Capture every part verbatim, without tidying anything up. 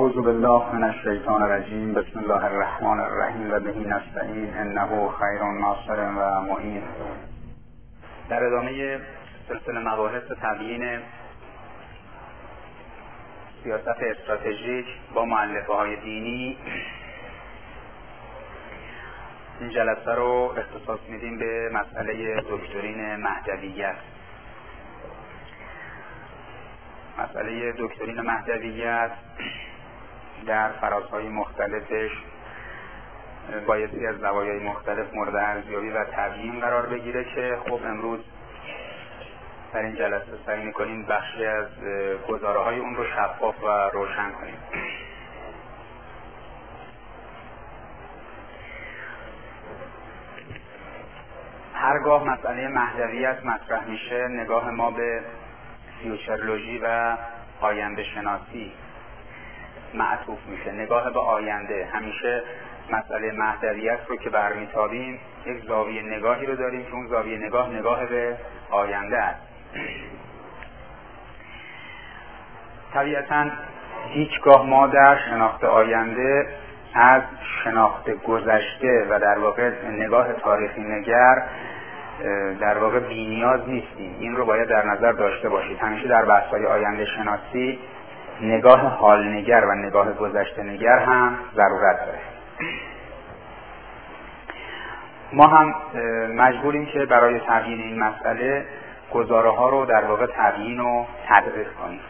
اعوذ بالله من الشیطان الرجیم. بسم الله الرحمن الرحیم و به نستعین انه خیر ناصر و معین. در ادامه سلسله مباحث تبیین سیاست استراتژیک با مؤلفه‌های دینی این جلسه رو اختصاص میدیم به مسئله دکترین مهدویت. مسئله دکترین مهدویت در فرازهای مختلفش بایستی از زوایای مختلف مورد ارزیابی و تبیین قرار بگیره که خب امروز در این جلسه سعی می‌کنیم بخشی از گزاره‌های اون رو شفاف و روشن کنیم. هرگاه مسئله مهدویت مطرح میشه، نگاه ما به فیوچرولوژی و آینده شناسی معطوف میشه. نگاه به آینده، همیشه مسئله مهدویت رو که برمیتابیم یک زاویه نگاهی رو داریم که اون زاویه نگاه نگاه به آینده است. طبیعتاً هیچگاه ما در شناخت آینده از شناخت گذشته و در واقع نگاه تاریخی نگر در واقع بی‌نیاز نیستیم. این رو باید در نظر داشته باشید. همیشه در بحث‌های آینده شناسی نگاه حال نگر و نگاه گذشته نگر هم ضرورت داره. ما هم مجبوریم که برای تبیین این مسئله گزاره ها رو در واقع تبیین و تدقیق کنیم.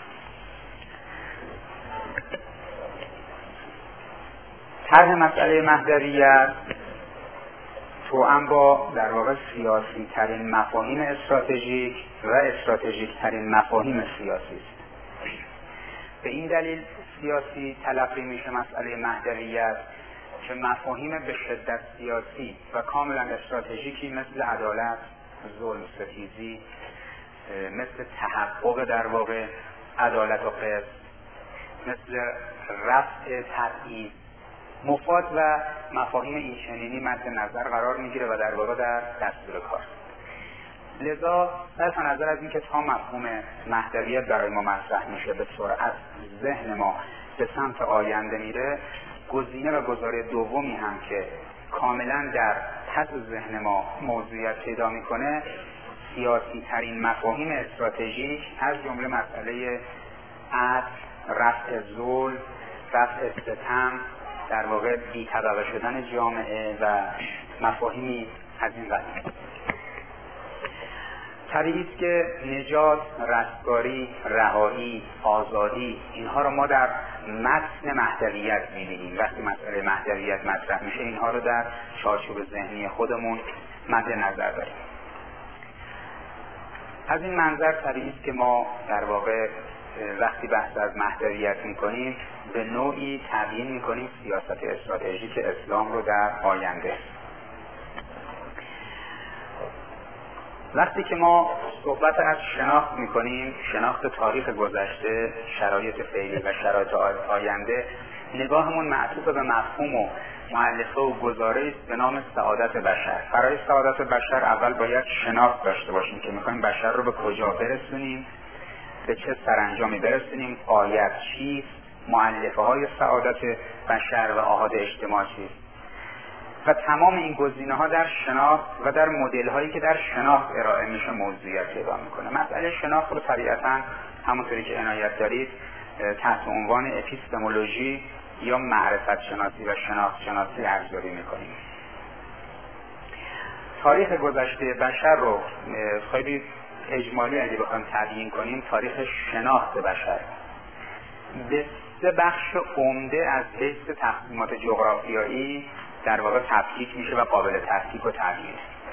طرح مسئله مهدویت توأم با در واقع سیاسی ترین مفاهیم استراتژیک و استراتژیک ترین مفاهیم سیاسی است. به این دلیل سیاسی تلقی میشه مسئله مهدویت که مفاهیم به شدت سیاسی و کاملا استراتژیکی مثل عدالت، ظلم ستیزی، مثل تحقق در واقع عدالت و قسط، مثل رفع تبعیض، مفاد و مفاهیم این چنینی مد نظر قرار میگیره و در واقع در دستور کار. لذا صرف نظر از اینکه تا مفهوم مهدویت برای ما مطرح میشه به سرعت ذهن ما به سمت آینده میره، گزینه و گزاره دومی هم که کاملا در پس ذهن ما موضوعیت پیدا میکنه سیاسی ترین مفاهیم استراتژیک از جمله مسئله عدل، رفع ظلم، رفع ستم، در واقع بی طبقه شدن جامعه و مفاهیمی از این قبیل. طبیعی است که نجات، رستگاری، رهایی، آزادی، اینها رو ما در متن مهدویت می‌بینیم. وقتی مسئله مهدویت مطرح میشه اینها رو در چارچوب ذهنی خودمون مد نظر داریم. از این منظر طبیعی است که ما در واقع وقتی بحث از مهدویت میکنیم به نوعی تبیین میکنیم سیاست استراتژیک اسلام رو در آینده. وقتی که ما صحبت از شناخت میکنیم، شناخت تاریخ گذشته، شرایط فعلی و شرایط آینده، نگاهمون معطوف به مفهوم و مؤلفه و گزاره است به نام سعادت بشر. برای سعادت بشر اول باید شناخت داشته باشیم که میخوایم بشر رو به کجا برسونیم، به چه سرانجامی برسونیم، آیت چیست، مؤلفه های سعادت بشر و آحاد اجتماع چیست. و تمام این گزینه ها در شناخت و در مدل هایی که در شناخت ارائه میشه موضوعیت پیدا میکنه. مسئله شناخت رو طبیعتاً همونطوری که عنایت دارید تحت عنوان اپیستمولوژی یا معرفت شناسی و شناخت شناسی ارزیابی میکنیم. تاریخ گذشته بشر رو خیلی اجمالی اگه بخوایم تبیین کنیم، تاریخ شناخت بشر به سه بخش عمده از حیث تقسیمات جغرافیایی در واقع تفکیک میشه و قابل تفکیک و تبیین.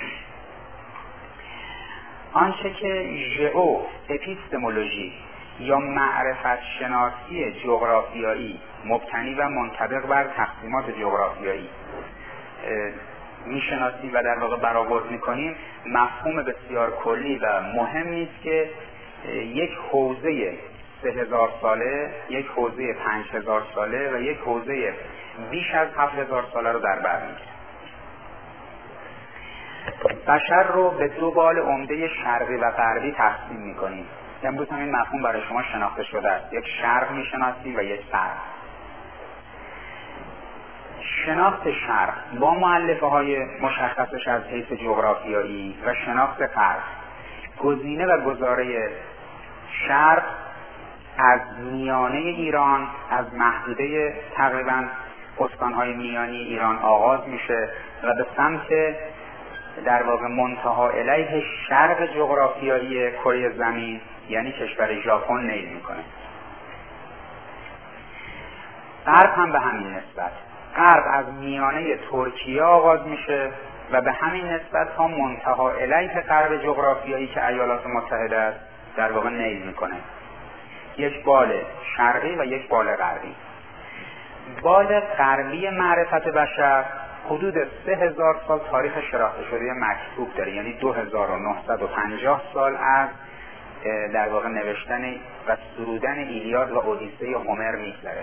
آنچه که ژئو اپیستمولوژی یا معرفت شناسی جغرافیایی مبتنی و منطبق بر تقسیمات جغرافیایی میشناسیم و در واقع برآورد میکنیم، مفهوم بسیار کلی و مهمی است که یک حوزه سه هزار ساله، یک حوزه پنج هزار ساله و یک حوزه بیش از هفت هزار ساله رو در بر میگیره. بشر رو به دو بال عمده شرقی و غربی تقسیم میکنیم. امروز هم این مفهوم برای شما شناخته شده است. یک شرق میشناسیم و یک غرب. شناخت شرق با مؤلفه های مشخصش از حیث جغرافیایی و شناخت غرب، گزینه و گزاره شرق از میانه ایران، از محدوده تقریباً استانهای میانی ایران آغاز میشه و به سمت در واقع منتها الیه شرق جغرافیایی کره زمین یعنی کشور ژاپن نیل میکنه. غرب هم به همین نسبت، غرب از میانه ترکیه آغاز میشه و به همین نسبت ها منتها الیه غرب جغرافیایی که ایالات متحده است در واقع نیل میکنه. یک بال شرقی و یک بال غربی. بال غربی معرفت بشر حدود سه هزار سال تاریخ شناخته شده مکتوب داره، یعنی دو هزار و نهصد و پنجاه سال از در واقع نوشتن و سرودن ایلیاد و اودیسه هومر میگذره.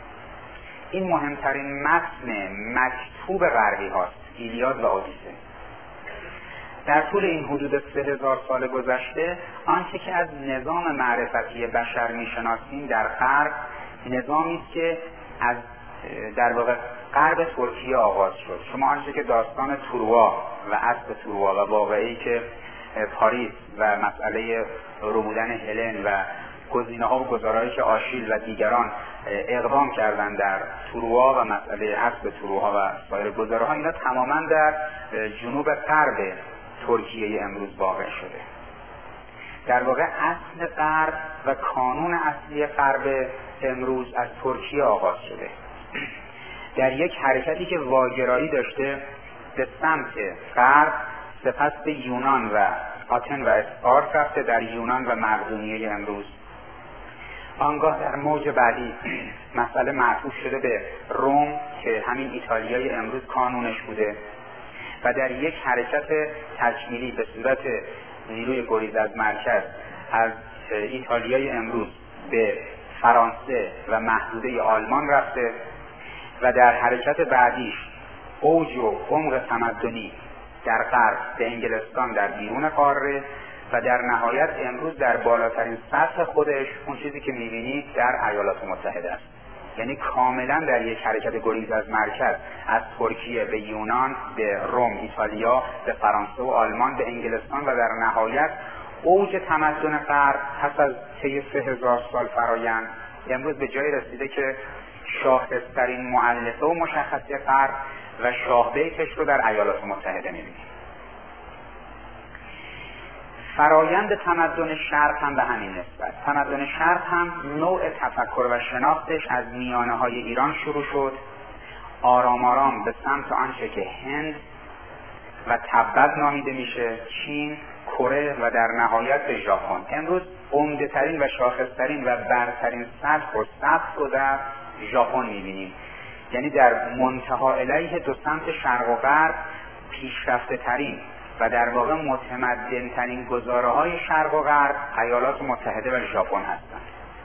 این مهمترین متن مکتوب غربی هاست، ایلیاد و اودیسه. در طول این حدود سه هزار سال گذشته آنچه که از نظام معرفتی بشر میشناسیم در غرب نظامی است که از در واقع غرب ترکیه آغاز شد. شما آنچه که داستان تروا و اسب تروا و واقعی که پاریس و مسئله ربودن هلن و گزینه ها و گزارهایی که آشیل و دیگران اقدام کردن در تروا و مسئله اسب تروا و سایر گزاره ها، اینا تماما در جنوب غرب ترکیه امروز واقع شده. در واقع اصل غرب و کانون اصلی غرب امروز از ترکیه آغاز شده. در یک حرکتی که واگرایی داشته به سمت غرب، سپس به یونان و آتن و اسپارت رفته، در یونان و مقدونیه امروز. آنگاه در موج بعدی مسئله معطوف شده به روم که همین ایتالیای امروز کانونش بوده و در یک حرکت تکمیلی به صورت نیروی گریز از مرکز از ایتالیای امروز به فرانسه و محدوده آلمان رفته و در حرکت بعدیش اوج و عمق تمدنی در غرب به انگلستان در بیرون قاره و در نهایت امروز در بالاترین سطح خودش اون چیزی که می‌بینید در ایالات متحده است. یعنی کاملا در یک حرکت گریز از مرکز از ترکیه به یونان، به روم، ایتالیا، به فرانسه و آلمان، به انگلستان و در نهایت اوج تمدن غرب پس از طی سه هزار سال فرایند امروز به جای رسیده که شاخص‌ترین مؤلفه و مشخصه غرب و شاهبیتش رو در ایالات متحده می‌بینیم. فرایند تمدن شرق هم به همین نسبت. تمدن شرق هم نوع تفکر و شناختش از میانه های ایران شروع شد، آرام آرام به سمت آنچه که هند و تبت نامیده میشه، چین، کره و در نهایت به ژاپن. امروز عمده ترین و شاخص ترین و برترین سطح و سطح رو در ژاپن میبینیم. یعنی در منتها الیه دو سمت شرق و غرب پیشرفته ترین و در واقع متمدن ترین گزاره های شرق و غرب ایالات متحده و ژاپن هستند.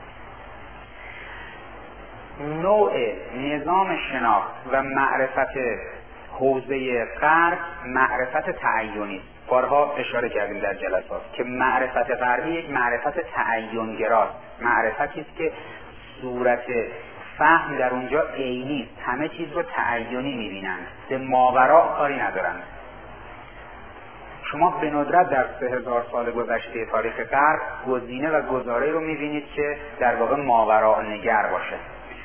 نوع نظام شناخت و معرفت حوزه غرب معرفت تعینی است. بارها اشاره کردیم در جلسات که معرفت غربی یک معرفت تعین‌گراست، معرفتی است که صورت فهم در اونجا عینی است، همه چیز رو تعینی می‌بینند، به ماوراء کاری ندارند. شما به ندرت در سه هزار سال گذشته تاریخ غرب گزینه و گزاره رو می‌بینید که در واقع ماوراء نگر باشه.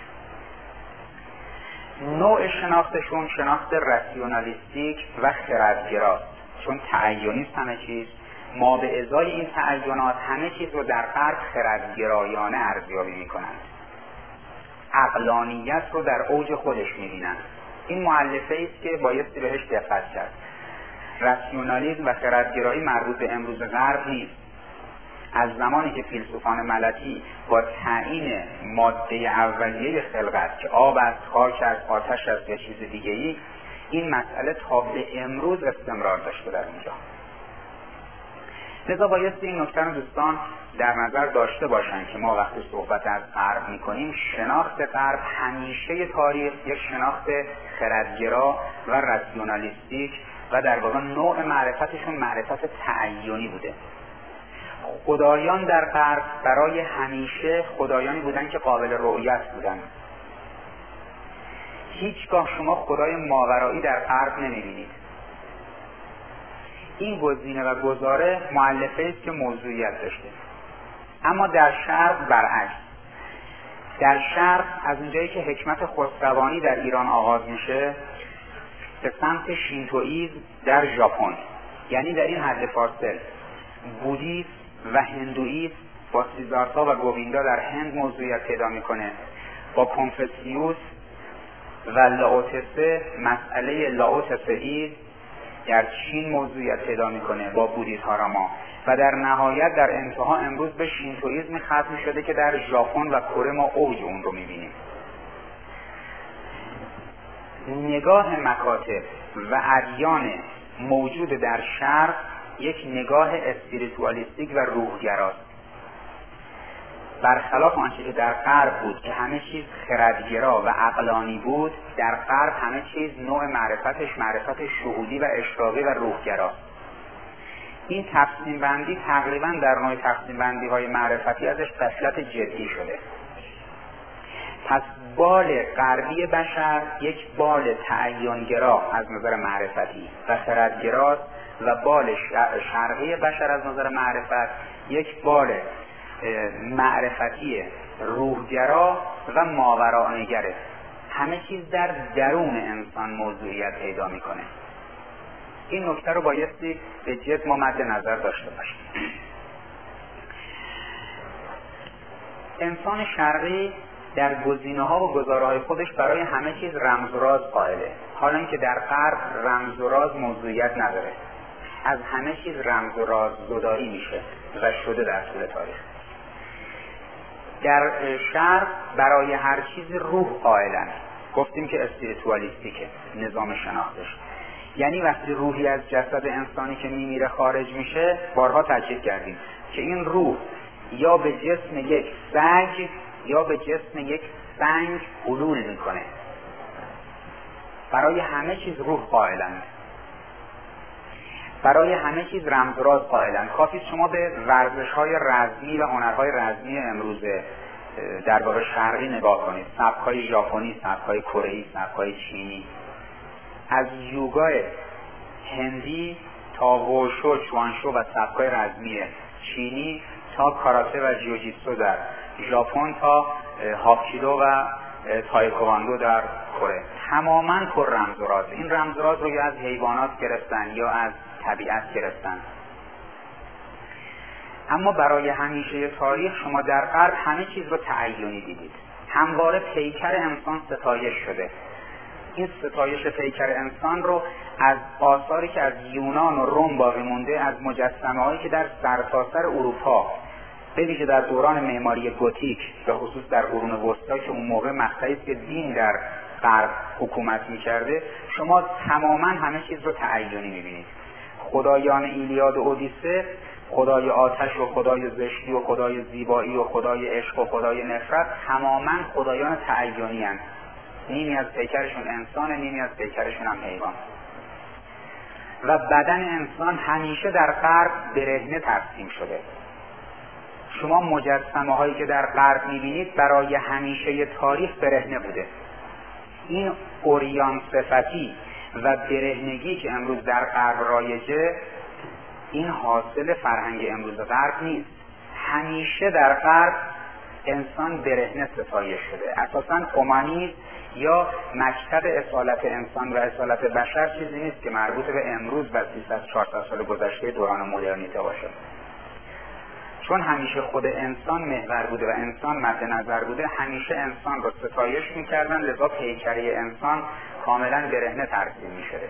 نوع شناختشون شناخت راسیونالیستیک و خردگراست، چون تعینیست همه چیز. ما به ازای این تعینات همه چیز رو در غرب خردگرایانه ارزیابی می‌کنند، عقلانیت رو در اوج خودش می‌بینند. این مؤلفه‌ای است که بایستی بهش دقت کرد. راسیونالیسم و خردگرایی مربوط به امروز غرب نیست. از زمانی که فیلسوفان ملکی با تعیین ماده اولیه خلقت که آب است، خاک است، آتش است یا چیز دیگه‌ای، این مسئله تا به امروز استمرار داشته در اینجا. لذا بایستی این نکته رو دوستان در نظر داشته باشن که ما وقتی صحبت از غرب میکنیم، شناخت غرب همیشه تاریخ یک شناخت خردگرا و راسیونالیستیک و در واقع نوع معرفتشون معرفت تعینی بوده. خدایان در غرب برای همیشه خدایانی بودن که قابل رؤیت بودن. هیچگاه شما خدای ماورایی در غرب نمیبینید. این گزینه و گزاره مؤلفه است که موضوعیت داشته. اما در شرق برعکس. در شرق از اونجایی که حکمت خسروانی در ایران آغاز میشه به سمت شینتوئیسم در ژاپن، یعنی در این حد فاصل بودیسم و هندوئیسم با سیددارتا و گوویندا در هند موضوعیت پیدا میکنه، با کنفوسیوس و لاوتسه مسئله لاوتسئیسم در چین موضوعیت پیدا میکنه با بودیدهاراما و در نهایت در انتها امروز به شینتوئیسم ختم شده که در ژاپن و کره ما اوج اون رو میبینیم. نگاه مکاتب و ادیان موجود در شرق یک نگاه اسپریتوالیستیک و روحگراست، برخلاف آنچه که در غرب بود که همه چیز خردگرا و عقلانی بود. در غرب همه چیز نوع معرفتش معرفت شهودی و اشراقی و روحگراست. این تقسیم بندی تقریبا در نوع تقسیم بندی های معرفتی ازش غفلت جدی شده. پس بال غربی بشر یک بال تعینگرا از نظر معرفتی و خردگراست و بال شرقی بشر از نظر معرفت یک بال معرفتی روحگرا و ماورانگره. همه چیز در درون انسان موضوعیت پیدا میکنه. این نکته رو بایستی به جد ما مد نظر داشته باشیم. انسان شرقی در گزینه‌ها و گزاره‌های خودش برای همه چیز رمز و راز قائله، حالا اینکه در غرب رمز و راز موضوعیت نداره. از همه چیز رمز و راز زدایی میشه و شده در طول تاریخ. در شرق برای هر چیز روح قائلن. گفتیم که اسپریتوالیستیکه نظام شناختش، یعنی وقتی روحی از جسد انسانی که میمیره خارج میشه، بارها تاکید کردیم که این روح یا به جسم یک سگ یا به جسم یک سنگ حلول میکنه. برای همه چیز روح قائلند، برای همه چیز رمز و راز قائلند. کافی شما به ورزش‌های رزمی و هنرهای رزمی امروز در واقع شرقی نگاه کنید، سبک‌های ژاپنی، سبک‌های کره‌ای، سبک‌های چینی، از یوگا هندی تا ووشو، چوانشو و سبک‌های رزمی چینی تا کاراته و جیوجیتسو در ژاپن تا هاپکیدو و تایکواندو در کره، تماماً پر رمز و راز. این رمز و راز رو یا از حیوانات گرفتن یا از طبیعت گرفتن. اما برای همیشه تاریخ شما در غرب همه چیز رو تعینی دیدید. همواره پیکر انسان ستایش شده. این ستایش پیکر انسان رو از آثاری که از یونان و روم باقی مونده، از مجسمه‌هایی که در سرتاسر اروپا به ویژه در دوران معماری گوتیک به خصوص در قرون وسطی که اون موقع مقطعی است که دین در غرب حکومت می‌کرده، شما تماماً همه چیز رو تعینی می‌بینید. خدایان ایلیاد و اودیسه، خدای آتش و خدای زشتی و خدای زیبایی و خدای عشق و خدای نفرت، تماماً خدایان تعینی هستند. نیمی از پیکرشون انسان، نیمی از پیکرشون هم حیوان. و بدن انسان همیشه در غرب برهنه ترسیم شده. شما مجسمه هایی که در غرب میبینید برای همیشه تاریخ برهنه بوده. این اوریان صفتی و برهنگی که امروز در غرب رایجه، این حاصل فرهنگ امروز غرب نیست. همیشه در غرب انسان برهنه ستایش شده. اساساً اومانیسم یا مکتب اصالت انسان و اصالت بشر چیزی نیست که مربوط به امروز و سیصد چهارصد سال گذشته دوران مدرنیته باشه. چون همیشه خود انسان محور بوده و انسان مد نظر بوده، همیشه انسان رو ستایش می‌کردن، لذا پیکره انسان کاملاً برهنه ترسیم می‌شده.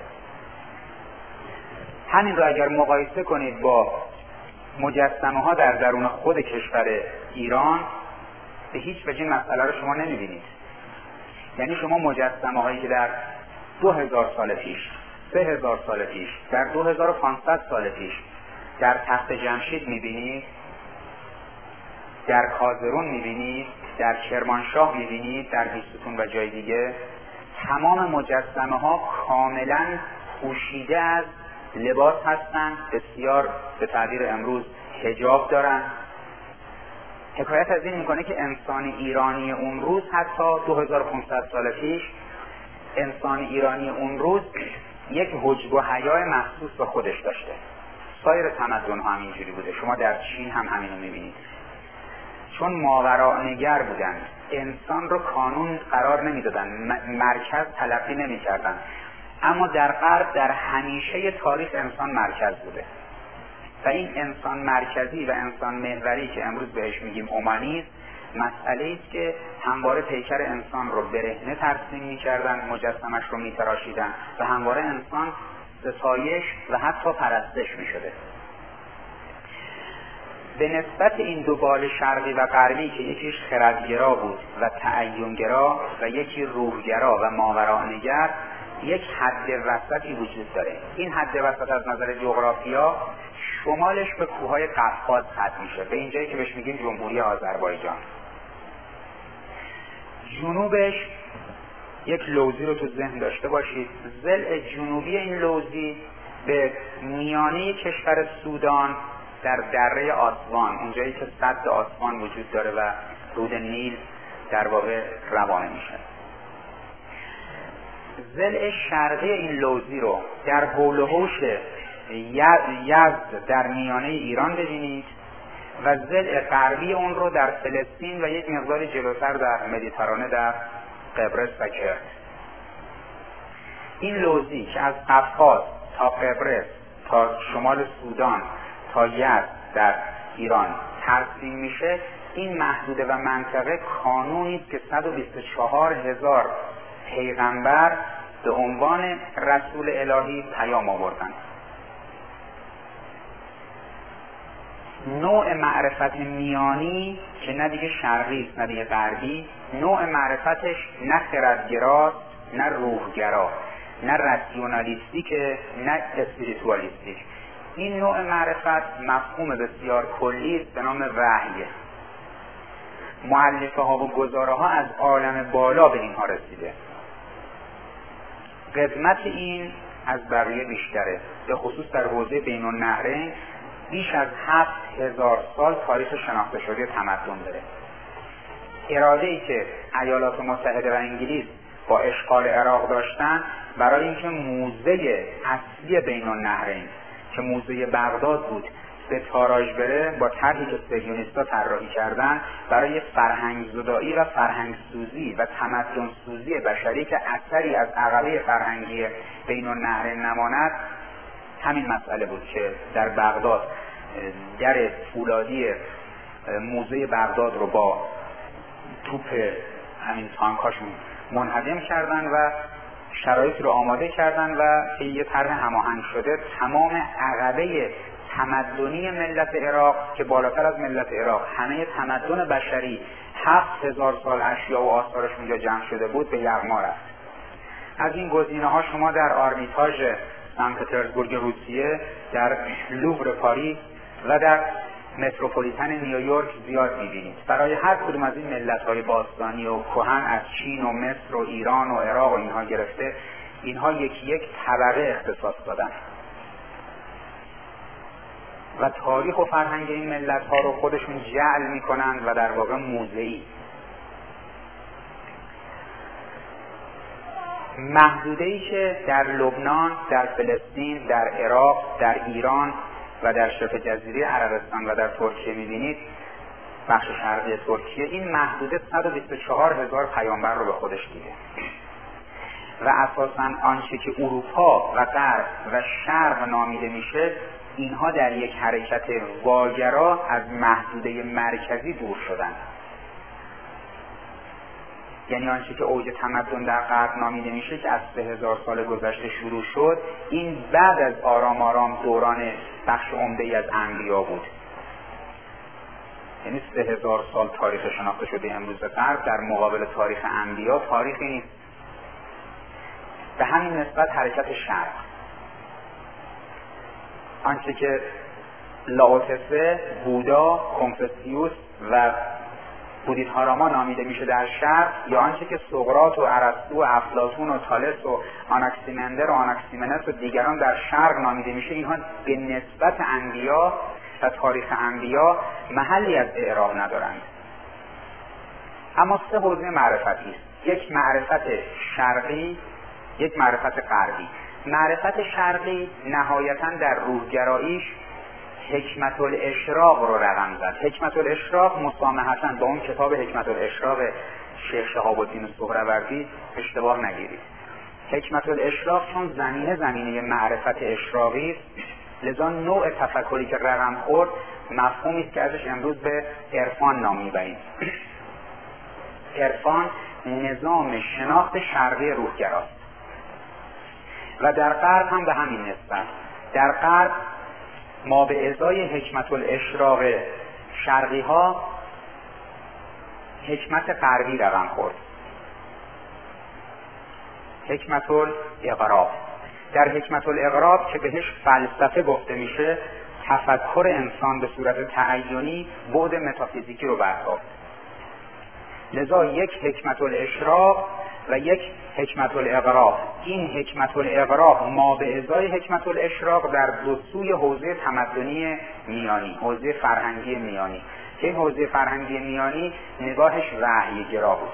همین رو اگر مقایسه کنید با مجسمه ها در درون خود کشور ایران، به هیچ وجه این مسئله رو شما نمی‌بینید. یعنی شما مجسمه هایی که در دو هزار سال پیش، سه هزار سال پیش، در دو هزار و پانصد سال پیش در تخت جمشید می‌بینید، در کازرون می‌بینید، در کرمانشاه می‌بینید، در بیستون و جای دیگه، تمام مجسمه ها کاملاً پوشیده از لباس هستند، بسیار به تعبیر امروز حجاب دارن. حکایت از این میکنه که انسان ایرانی اون روز حتی دو هزار و پانصد سال پیش انسان ایرانی اون روز یک حجب و حیای مخصوص به خودش داشته. سایر تمدن ها هم اینجوری بوده. شما در چین هم همینو میبینید. چون ماوراءنگر بودن، انسان رو کانون قرار نمیدادن، مرکز تلقی نمیکردن. اما در غرب در همیشه تاریخ انسان مرکز بوده و این انسان مرکزی و انسان محوری که امروز بهش میگیم اومانیسم، مسئله است که همواره پیکر انسان رو برهنه ترسیم میکردن، مجسمش رو میتراشیدن و همواره انسان ستایش و حتی پرستش میشده. به نسبت این دو بال شرقی و غربی که یکیش خردگرا بود و تعینگرا و یکی روحگرا و ماوراءنگر، یک حد وسطی وجود داره. این حد وسط از نظر جغرافیا شمالش به کوههای قفقاز ختم میشه، به اینجایی که بهش میگیم جمهوری آذربایجان. جنوبش یک لوزی رو تو ذهن داشته باشید. ضلع جنوبی این لوزی به میانه کشور سودان در دره آسوان، اونجایی که سد آسوان وجود داره و رود نیل در واقع روانه میشه. ضلع شرقی این لوزی رو در حول و حوش یزد در میانه ایران ببینید و ضلع غربی اون رو در فلسطین و یک مقدار جلوتر در مدیترانه در قبرس و کرد. این لوزی که از قفقاز تا قبرس تا شمال سودان تا یزد در ایران ترسیم میشه، این محدوده و منطقه کانونی است که صد و بیست و چهار هزار پیغمبر به عنوان رسول الهی پیام آوردن. نوع معرفت میانی که نه دیگه شرقی است نه دیگه غربی، نوع معرفتش نه خردگراست نه روحگرا، نه راسیونالیستیک نه اسپریتوالیستیک. این نوع معرفت مفهوم بسیار کلی است به نام وحی. مؤلفه ها و گزاره ها از عالم بالا به اینها رسیده. قدمت این از بقیه بیشتره، به خصوص در حوزه بین النهرین بیش از هفت هزار سال تاریخ شناخته شده تمدن داره. اراده‌ای که ایالات متحده و انگلیس با اشغال عراق داشتن برای اینکه موزه اصلی بین النهرین که موزه بغداد بود به تاراج بره، با طرحی که صهیونیست‌ها طراحی کردن برای فرهنگ زدایی و فرهنگ سوزی و تمدن سوزی بشری که اثری از عقبه فرهنگی بین النهرین نماند، همین مسئله بود که در بغداد در فولادی موزه بغداد رو با توپ همین تانکاشون منهدم کردن و شرایط رو آماده کردن و که یه طرح هماهنگ شده تمام عقبه تمدنی ملت عراق که بالاتر از ملت عراق همه تمدن بشری هفت هزار سال اشیا و آثارش اونجا جمع شده بود به یغما رفت. از این گزینه ها شما در آرمیتاژ سن پترزبورگ روسیه، در لوور پاریس و در متروپولیتن نیویورک زیاد می‌بینید. برای هر کدوم از این ملت‌های باستانی و کهن از چین و مصر و ایران و عراق و اینها گرفته، اینها یکی یک طبقه اختصاص دادن و تاریخ و فرهنگ این ملت‌ها رو خودشون جعل می‌کنند و در واقع موزه‌ای. محدوده‌ای که در لبنان، در فلسطین، در عراق، در ایران و در شبه جزیره عربستان و در ترکیه می‌بینید، بخش شرقی ترکیه، این محدوده صد و بیست و چهار هزار پیامبر رو به خودش دیده و اساساً آنچه که اروپا و غرب و شرق نامیده میشه، اینها در یک حرکت واگرا از محدوده مرکزی دور شدن. یعنی آنچه که اوج تمدن در غرب نامیده میشه که از سه هزار سال گذشته شروع شد، این بعد از آرام آرام دوران بخش عمده‌ای از انبیا بود. یعنی سه هزار سال تاریخ شناخته شده امروز غرب در مقابل تاریخ انبیا تاریخی نیست. به همین نسبت حرکت شرق، آنچه که لاوتسه، بودا، کنفوسیوس و بودیدهاراما نامیده میشه در شرق، یا آنچه که سقراط و ارسطو و افلاطون و تالس و آناکسیمندر و آناکسیمنس و دیگران در شرق نامیده میشه، اینها به نسبت انبیا و تاریخ انبیا محلی از اعراب ندارند. اما سه حوزه معرفتی است. یک معرفت شرقی یک معرفت غربی. معرفت شرقی نهایتاً در روحگراییش حکمت الاشراق رو رقم زد. حکمت الاشراق مسامحتاً با اون کتاب حکمت الاشراق شیخ شهاب الدین سهروردی اشتباه نگیرید. حکمت الاشراق چون زمینه زمینه معرفت اشراقی است، لذا نوع تفکری که رقم خورد مفهومی است که ازش امروز به عرفان نام میبریم. عرفان نظام شناخت شرقی روحگراست و در غرب هم به همین نسبت. در غرب ما به ازای حکمت الاشراق شرقی ها حکمت غربی رقم خورد، حکمت الاغراب. در حکمت الاغراب که بهش فلسفه گفته میشه، تفکر انسان به صورت تعینی بعد متافیزیکی رو برتافت. لذا یک حکمت الاشراق و یک حکمت الاغراب. این حکمت الاغراب ما به ازای حکمت الاشراق در دو سوی حوزه تمدنی میانی، حوزه فرهنگی میانی، که این حوزه فرهنگی میانی نگاهش وحی‌گرا بود.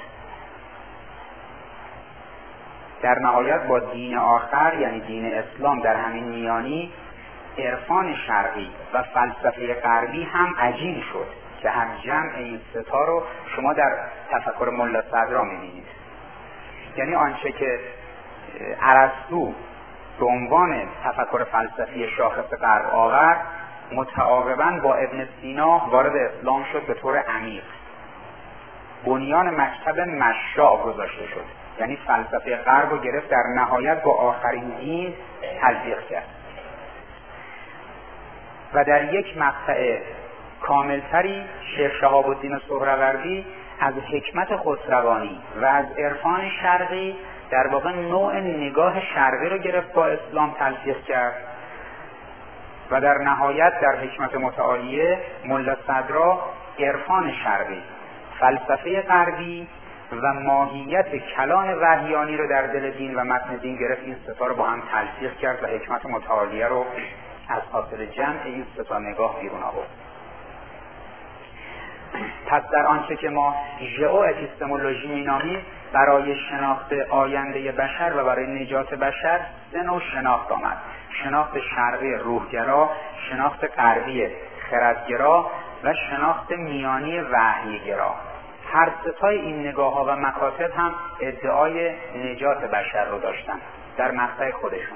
در نهایت با دین آخر یعنی دین اسلام در همین میانی، عرفان شرقی و فلسفه غربی هم عجین شد که هم جمع این ستا رو شما در تفکر ملا صدرا می‌بینید. یعنی آنچه که ارسطو به عنوان تفکر فلسفی شاخص غرب آورد، متعاقباً با ابن سینا وارد اسلام شد به طور عمیق. بنیان مکتب مشاع گذاشته شد، یعنی فلسفه غرب رو گرفت، در نهایت با آخرین دین تلفیق کرد و در یک مقطع کاملتری شیخ شهاب الدین سهروردی از حکمت خسروانی و از عرفان شرقی در واقع نوع نگاه شرقی رو گرفت با اسلام تلفیق کرد و در نهایت در حکمت متعالیه ملا صدرا عرفان شرقی، فلسفه غربی و ماهیت کلان وحیانی رو در دل دین و متن دین گرفت. این ستا رو با هم تلفیق کرد و حکمت متعالیه رو از حاصل جمع این ستا نگاه بیرون آورد. پس در آنچه که ما ژئو اپیستمولوژی مینامیم، برای شناخت آینده بشر و برای نجات بشر سه نوع شناخت آمد: شناخت شرقی روحگرا، شناخت غربی خردگرا و شناخت میانی وحیگرا. هر ستای این نگاه ها و مکاتب هم ادعای نجات بشر رو داشتن در مقطع خودشون.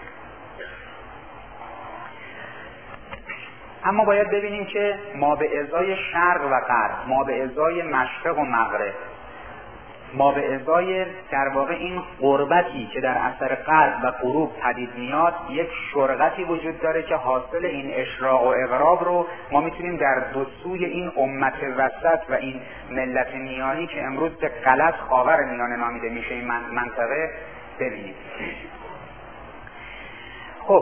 اما باید ببینیم که ما به ازای شرق و غرب، ما به ازای مشرق و مغرب، ما به ازای در واقع این غربتی که در اثر غرب و غروب پدید میاد، یک شرقتی وجود داره که حاصل این اشراق و اغراب رو ما میتونیم در دو سوی این امت وسط و این ملت میانی که امروز به غلط خاور میانه نامیده میشه این منطقه ببینیم. خب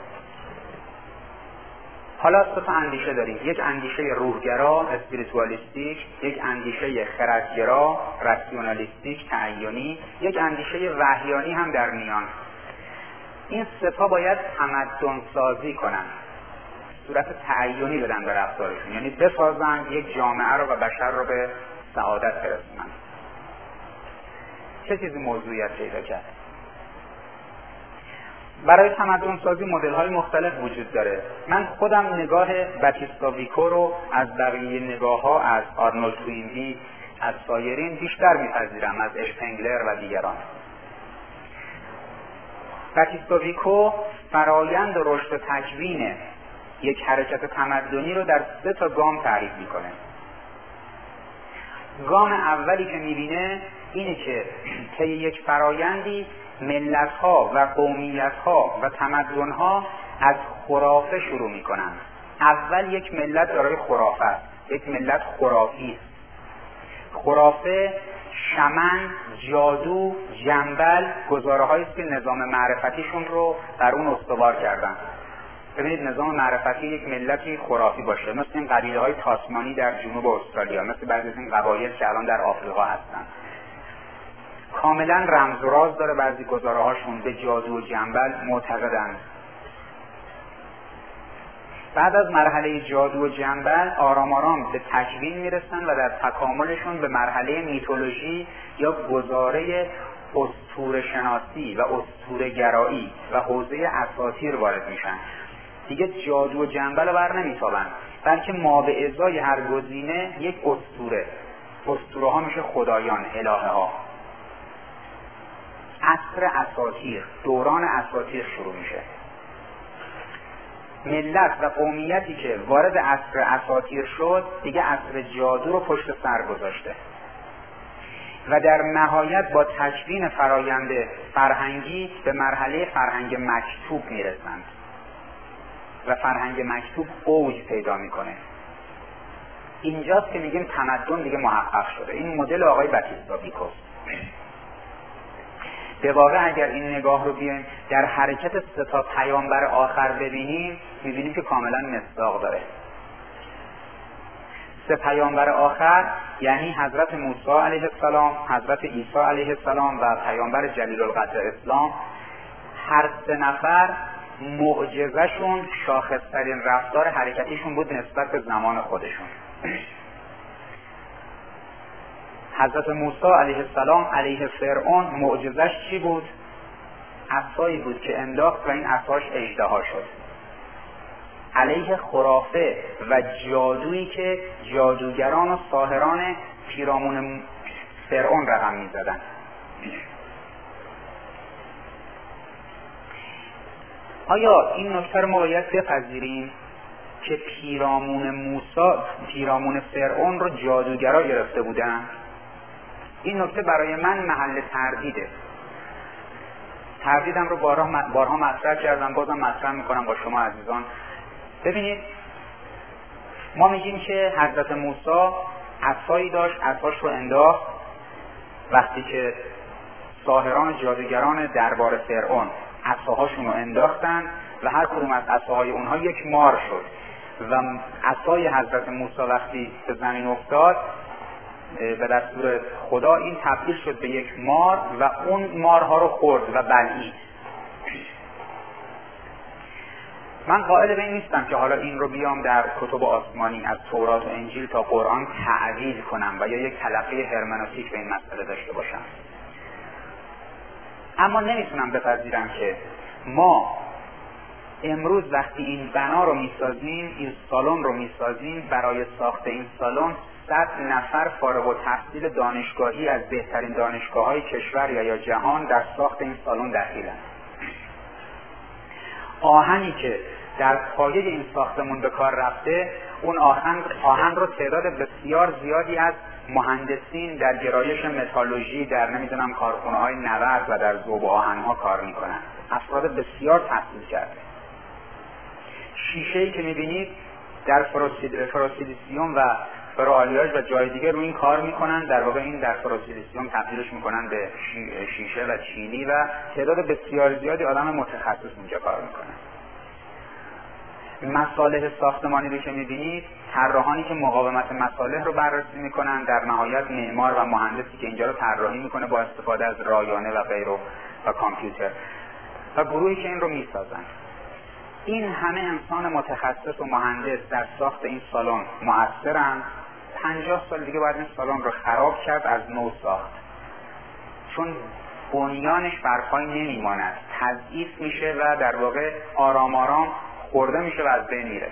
حالا سه تا اندیشه داریم: یک اندیشه روحگرا اسپریتوالیستیک، یک اندیشه خردگرا راسیونالیستیک تعینی، یک اندیشه وحیانی هم در میان. این سه تا باید تمدن سازی کنن، صورت تعینی بدن به رفتارشون، یعنی بسازن یک جامعه رو و بشر رو به سعادت برسونن. چه چیزی موضوعیت پیدا کرد؟ برای تمدن سازی مدل های مختلف وجود داره. من خودم نگاه باتیستا ویکو رو از بقیه نگاه ها، از آرنولد توینبی، از سایرین بیشتر میپذیرم، از اشپنگلر و دیگران. باتیستا ویکو فرایند رشد و تکوین یک حرکت تمدنی رو در سه تا گام تعریف میکنه. گام اولی که میبینه اینه که طی یک فرایندی ملت‌ها و قومیت‌ها و تمدن‌ها از خرافه شروع می‌کنن. اول یک ملت دارای خرافه است، یک ملت خرافی است. خرافه، شمن، جادو، جنبل گزاره‌هایی است که نظام معرفتیشون رو در اون استوار کردن. ببینید نظام معرفتی یک ملتی خرافی باشه، مثل این قبیله‌های تاسمانی در جنوب استرالیا، مثل بعضی از این قبایل که الان در آفریقا هستن. کاملا رمز و راز داره، بعضی گزاره‌هاشون به جادو و جنبل معتقدند. بعد از مرحله جادو و جنبل آرام آرام به تکوین میرسن و در تکاملشون به مرحله میتولوژی یا گزاره اسطوره شناسی و اسطوره گرایی و حوزه اساطیر وارد میشن. دیگه جادو و جنبل رو بر نمیتابن، بلکه ما به ازای هر گزینه یک اسطوره. اسطوره ها میشه خدایان، الهه ها. عصر اساطیر، دوران اساطیر شروع میشه. ملت و قومیتی که وارد عصر اساطیر شد دیگه عصر جادو رو پشت سر گذاشته و در نهایت با تکوین فرایند فرهنگی به مرحله فرهنگ مکتوب میرسند و فرهنگ مکتوب اوج پیدا میکنه. اینجاست که میگیم تمدن دیگه محقق شده. این مدل آقای باتیستا ویکوس. به واقع اگر این نگاه رو بیایم در حرکت سه تا پیامبر آخر ببینیم، میبینیم که کاملا مصداق داره. سه پیامبر آخر یعنی حضرت موسی علیه السلام، حضرت عیسی علیه السلام و پیامبر جلیل القدر اسلام، هر سه نفر معجزه‌شون شاخص‌ترین رفتار حرکتیشون بود نسبت به زمان خودشون. حضرت موسی علیه السلام علیه فرعون معجزش چی بود؟ عصایی بود که انداخت و این عصاش اژدها شد. علیه خرافه و جادویی که جادوگران و ساحران پیرامون فرعون رقم می زدن. آیا این نکته رو ما باید بپذیریم که پیرامون موسی، پیرامون فرعون رو جادوگرا گرفته بودن؟ این نکته برای من محل تردیده. تردیدم رو بارها بارها مطرح کردم، بازم مطرح میکنم با شما عزیزان. ببینید، ما میگیم که حضرت موسی عصایی داشت، عصاش رو انداخت وقتی که ساحران جادوگران دربار فرعون عصاهاشون رو انداختن و هر کدوم از عصاهای اونها یک مار شد و عصای حضرت موسی وقتی به زمین افتاد به دستور خدا این تبدیل شد به یک مار و اون مارها رو خورد و بلعید. من قائل به این نیستم که حالا این رو بیام در کتب آسمانی از تورات و انجیل تا قرآن تعویل کنم و یا یک تلقی هرمنوتیک به این مسئله داشته باشم، اما نمیتونم بپذیرم که ما امروز وقتی این بنا رو میسازیم، این سالن رو میسازیم، برای ساخت این سالن صد نفر فارغ التحصیل دانشگاهی از بهترین دانشگاه‌های کشور یا یا جهان در ساخت این سالن دخیلند. آهنی که در پایه این ساختمون به کار رفته، اون آهن آهن رو تعداد بسیار زیادی از مهندسین در گرایش متالورژی در نمیدونم کارخونه‌های نورد و در ذوب آهن‌ها کار میکنن. افراد بسیار تحصیل کرده. شیشه‌ای که میبینید در فروسیلیسیوم و فروآلیاژ و جای دیگه روی این کار میکنن، در واقع این در فروسیلیسیوم تبدیلش میکنن به شیشه و چینی و تعداد بسیار زیادی آدم متخصص اونجا کار میکنن. مصالح ساختمانی رو که میبینید، طراحانی که مقاومت مصالح رو بررسی میکنن، در نهایت معمار و مهندسی که اینجا رو طراحی میکنه با استفاده از رایانه و غیره و کامپیوتر و گروهی که این رو میسازن. این همه انسان متخصص و مهندس در ساخت این سالن مؤثرند. پنجاه سال دیگه باید این سالن رو خراب کرد، از نو ساخت، چون بنیانش بر پای نمیماند، تضعیف میشه و در واقع آرام آرام خورده میشه و از بین میره.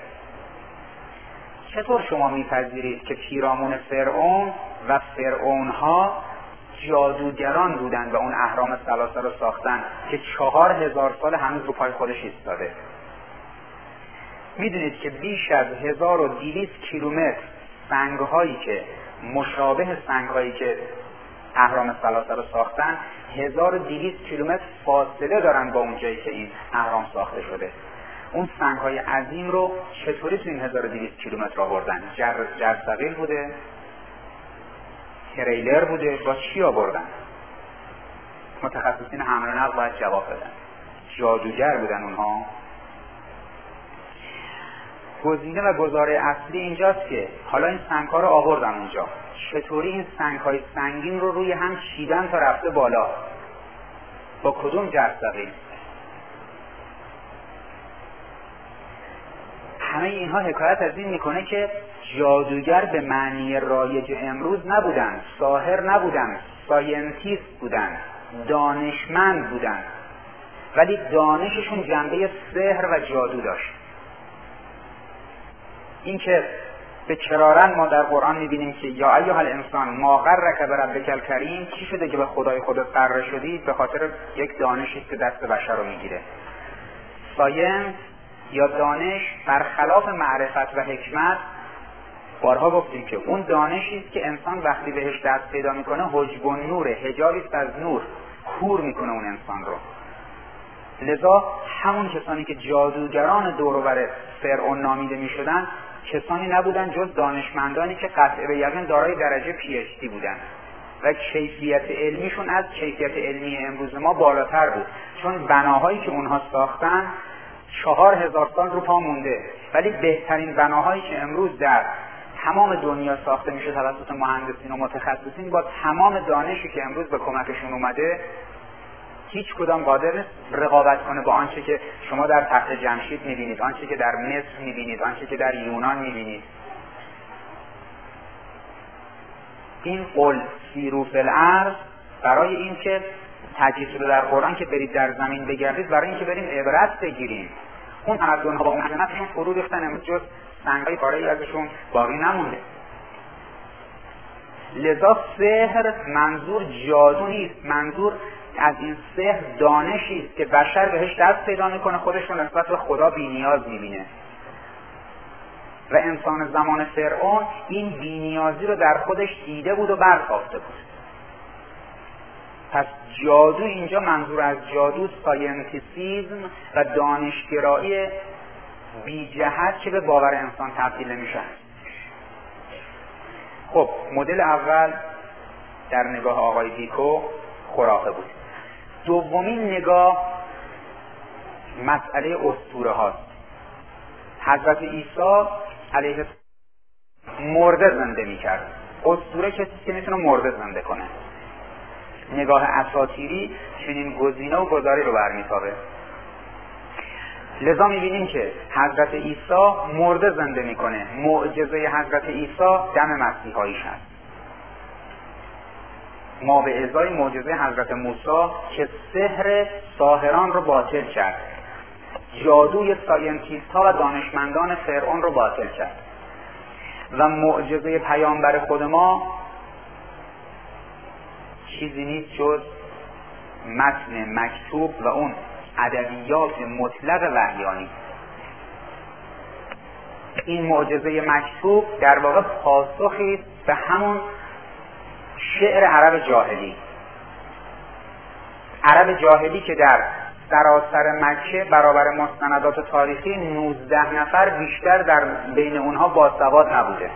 چطور شما میپذیرید که پیرامون فرعون و فرعونها جادوگران بودن و اون اهرام ثلاثه رو ساختن که چهار هزار سال هنوز رو پای خودش ایستاده؟ میدونید که بیش از هزار و دویست کیلومتر سنگهایی که مشابه سنگهایی که اهرام ثلاثه رو ساختن، هزار و دویست کیلومتر فاصله دارن با اون جایی که این اهرام ساخته شده. اون سنگهای عظیم رو چطوری تو این هزار و دویست کیلومتر آوردن؟ جر جرثقیل بوده؟ تریلر بوده؟ با چی آوردن؟ متخصصین حمل و نقل باید جواب بدن. جادوگر بودن اونها؟ گزینه و گزاره اصلی اینجاست که حالا این سنگ‌ها رو آوردن اونجا، چطوری این سنگ‌های سنگین رو روی هم چیدن تا رفته بالا؟ با کدوم جرثقیل؟ همه اینها حکایت از این میکنه که جادوگر به معنی رایج امروز نبودن، ساحر نبودن، ساینتیست بودن، دانشمند بودن ولی دانششون جنبه سحر و جادو داشت. این که به کرارن ما در قرآن میبینیم که یا ایها الانسان ما غرک بربک الکریم، چی شده که به خدای خودت غره شدی؟ به خاطر یک دانشی که دست بشر رو میگیره. ساینس یا دانش برخلاف معرفت و حکمت، بارها گفتیم که اون دانشی است که انسان وقتی بهش دست پیدا میکنه حجب النور، حجابی است از نور، کور میکنه اون انسان رو. لذا همون کسانی که جادوگران دور و بر فرعون نامیده میشدن کسانی نبودن جز دانشمندانی که قطع به یقین دارای درجه پی اچ دی بودن و کیفیت علمیشون از کیفیت علمی امروز ما بالاتر بود، چون بناهایی که اونها ساختن چهار هزار سال رو پا مونده، ولی بهترین بناهایی که امروز در تمام دنیا ساخته میشه توسط مهندسین و متخصصین با تمام دانشی که امروز به کمکشون اومده، هیچ کدام قادر نیست رقابت کنه با آنچه که شما در تخت جمشید میبینید، آنچه که در مصر میبینید، آنچه که در یونان میبینید. این قل سیروا فی الارض برای این که تجسس رو در قرآن که برید در زمین بگردید، برای این که بریم عبرت بگیریم. اون تمدن‌ها با اون عظمتشون فرو ریختن، امروز جز سنگ‌های پاره‌ای ازشون باقی نمونده. لذا سحر منظور جادو نیست، منظور از این سحر دانشی است که بشر بهش دست پیدا میکنه، خودش رو نسبت به خدا بی‌نیاز میبینه و انسان زمان فرعون این بی‌نیازی رو در خودش دیده بود و برتافته بود. پس جادو اینجا منظور از جادو ساینتیسیزم و دانشگرایی بی جهت که به باور انسان تبدیل نمیشه. خب مدل اول در نگاه آقای دیکو خرافه بود. دومین نگاه مسئله اسطوره هاست. حضرت عیسی علیه السلام مرده زنده میکرد. اسطوره کسی که میتونه مرده زنده کنه. نگاه اساطیری چنین گزینه و گزاری رو برمیتابه. لذا میبینیم که حضرت عیسی مرده زنده میکنه. معجزه حضرت عیسی دم مسیحاییش هست. ما به ازای معجزه حضرت موسی که سحر ساحران رو باطل کرد، جادوی ساینتیست ها و دانشمندان فرعون رو باطل کرد، و معجزه پیامبر خود ما چیزی نیست جز متن مکتوب و اون ادبیات مطلق وحیانی. این معجزه مکتوب در واقع پاسخی به همون شعر عرب جاهلی. عرب جاهلی که در سراسر مکه برابر مستندات تاریخی نوزده نفر بیشتر در بین اونها باسواد نبوده،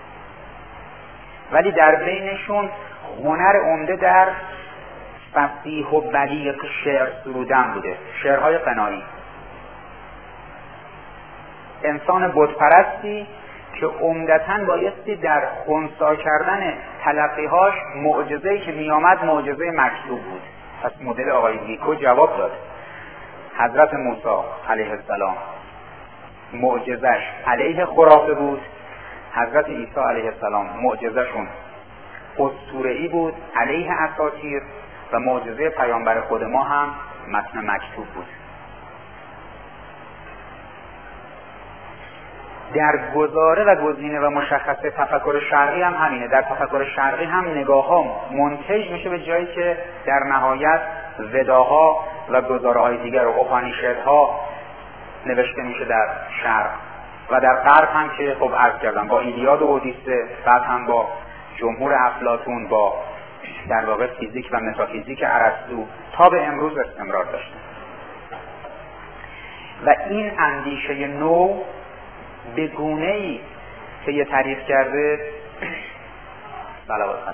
ولی در بینشون هنر عمده در فصیح و بلیغ شعر سرودن بوده، شعرهای غنایی. انسان بتپرستی که عمدتاً بایستی در خنثی کردن تلقیهاش معجزه‌ای که میامد معجزه مکتوب بود. پس مدل آقای دیکو جواب داد. حضرت موسی علیه السلام معجزش علیه خرافه بود، حضرت عیسی علیه السلام معجزشون اسطوره‌ای بود علیه اساطیر، و معجزه پیامبر خود ما هم متن مکتوب بود. در گزاره و گزینه و مشخصه تفکر شرقی هم همینه. در تفکر شرقی هم نگاه ها منتج میشه به جایی که در نهایت وداها و گزاره های دیگر و اپانیشدها نوشته میشه در شرق، و در غرب هم که خب عرض کردم با ایلیاد و اودیسه، بعد هم با جمهور افلاطون، با در واقع فیزیک و متافیزیک ارسطو تا به امروز استمرار داشته. و این اندیشه نو به گونه‌ای که یه تعریف کرده صلوات خدا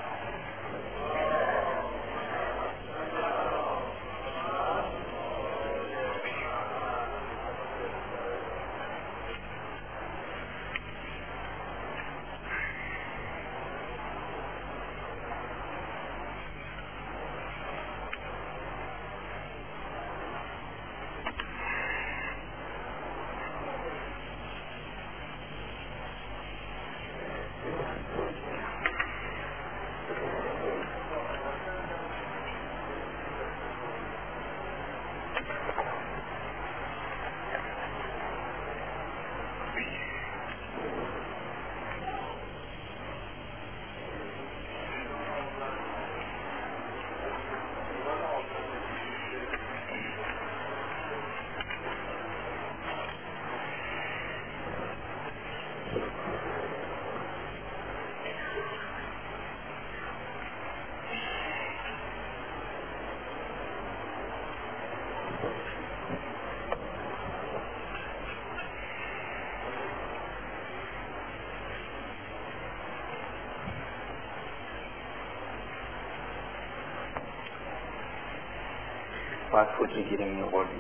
باید پودری گیری می‌خوردیم.